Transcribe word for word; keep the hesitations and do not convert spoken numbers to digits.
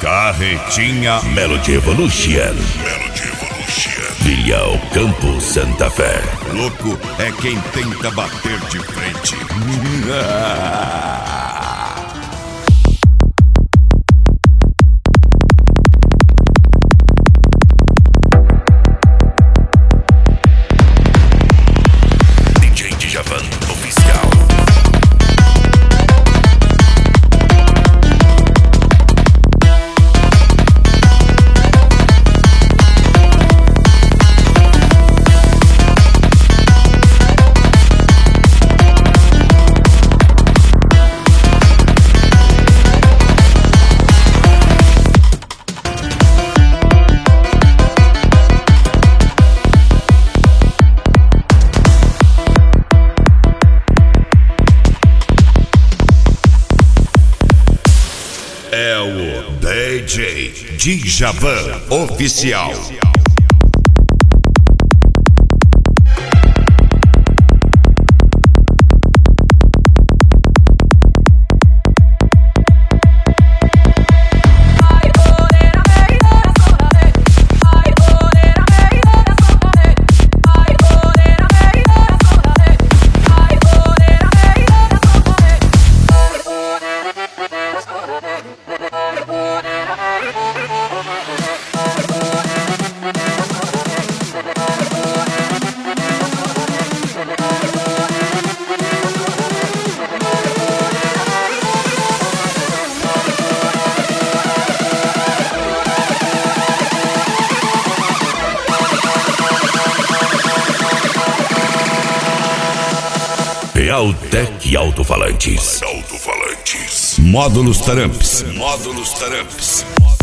Carretinha Melody Evolution. Melody Evolution. Vilhão, Campo, Santa Fé. Louco é quem tenta bater de frente. D J Djavan Oficial. É o D J Djavan Oficial. Realtek Alto-Falantes. Alto-falantes. Módulos Taramps. Módulos Taramps.